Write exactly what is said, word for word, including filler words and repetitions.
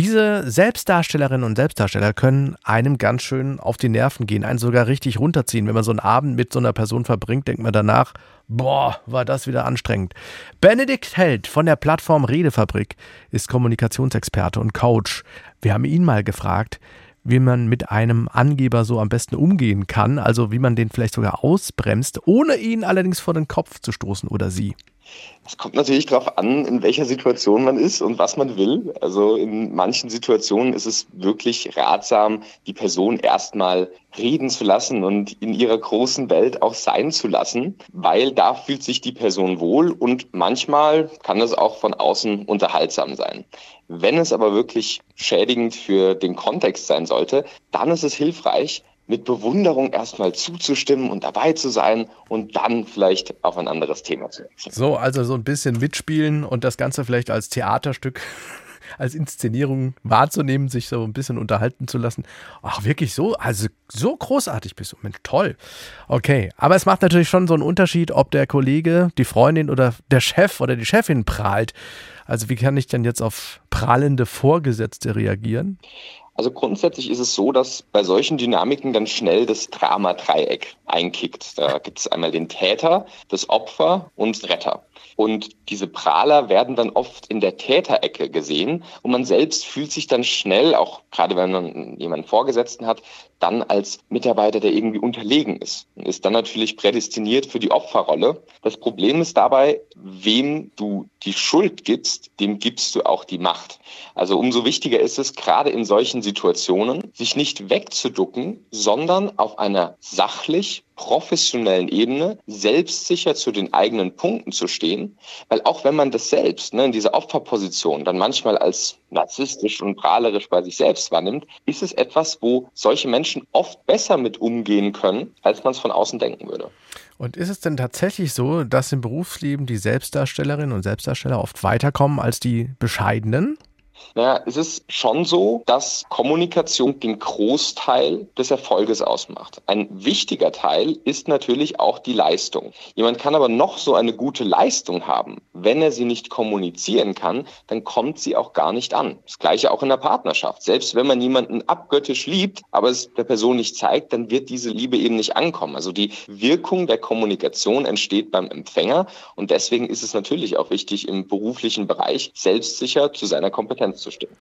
Diese Selbstdarstellerinnen und Selbstdarsteller können einem ganz schön auf die Nerven gehen, einen sogar richtig runterziehen. Wenn man so einen Abend mit so einer Person verbringt, denkt man danach, boah, war das wieder anstrengend. Benedikt Held von der Plattform Redefabrik ist Kommunikationsexperte und Coach. Wir haben ihn mal gefragt, wie man mit einem Angeber so am besten umgehen kann, also wie man den vielleicht sogar ausbremst, ohne ihn allerdings vor den Kopf zu stoßen oder sie. Es kommt natürlich darauf an, in welcher Situation man ist und was man will. Also in manchen Situationen ist es wirklich ratsam, die Person erstmal reden zu lassen und in ihrer großen Welt auch sein zu lassen, weil da fühlt sich die Person wohl und manchmal kann es auch von außen unterhaltsam sein. Wenn es aber wirklich schädigend für den Kontext sein sollte, dann ist es hilfreich, mit Bewunderung erstmal zuzustimmen und dabei zu sein und dann vielleicht auf ein anderes Thema zu wechseln. So, also so ein bisschen mitspielen und das Ganze vielleicht als Theaterstück, als Inszenierung wahrzunehmen, sich so ein bisschen unterhalten zu lassen. Ach, wirklich so? Also so großartig bist du. Mensch, toll. Okay, aber es macht natürlich schon so einen Unterschied, ob der Kollege, die Freundin oder der Chef oder die Chefin prahlt. Also wie kann ich denn jetzt auf prahlende Vorgesetzte reagieren? Also grundsätzlich ist es so, dass bei solchen Dynamiken dann schnell das Drama-Dreieck einkickt. Da gibt es einmal den Täter, das Opfer und den Retter. Und diese Prahler werden dann oft in der Täterecke gesehen und man selbst fühlt sich dann schnell, auch gerade wenn man jemanden Vorgesetzten hat, dann als Mitarbeiter, der irgendwie unterlegen ist. Und ist dann natürlich prädestiniert für die Opferrolle. Das Problem ist dabei, wem du die Schuld gibst, dem gibst du auch die Macht. Also umso wichtiger ist es, gerade in solchen Situationen, sich nicht wegzuducken, sondern auf einer sachlich professionellen Ebene selbstsicher zu den eigenen Punkten zu stehen, weil auch wenn man das selbst ne, in dieser Opferposition dann manchmal als narzisstisch und prahlerisch bei sich selbst wahrnimmt, ist es etwas, wo solche Menschen oft besser mit umgehen können, als man es von außen denken würde. Und ist es denn tatsächlich so, dass im Berufsleben die Selbstdarstellerinnen und Selbstdarsteller oft weiterkommen als die Bescheidenen? Naja, es ist schon so, dass Kommunikation den Großteil des Erfolges ausmacht. Ein wichtiger Teil ist natürlich auch die Leistung. Jemand kann aber noch so eine gute Leistung haben. Wenn er sie nicht kommunizieren kann, dann kommt sie auch gar nicht an. Das Gleiche auch in der Partnerschaft. Selbst wenn man jemanden abgöttisch liebt, aber es der Person nicht zeigt, dann wird diese Liebe eben nicht ankommen. Also die Wirkung der Kommunikation entsteht beim Empfänger und deswegen ist es natürlich auch wichtig, im beruflichen Bereich selbstsicher zu seiner Kompetenz zu stehen.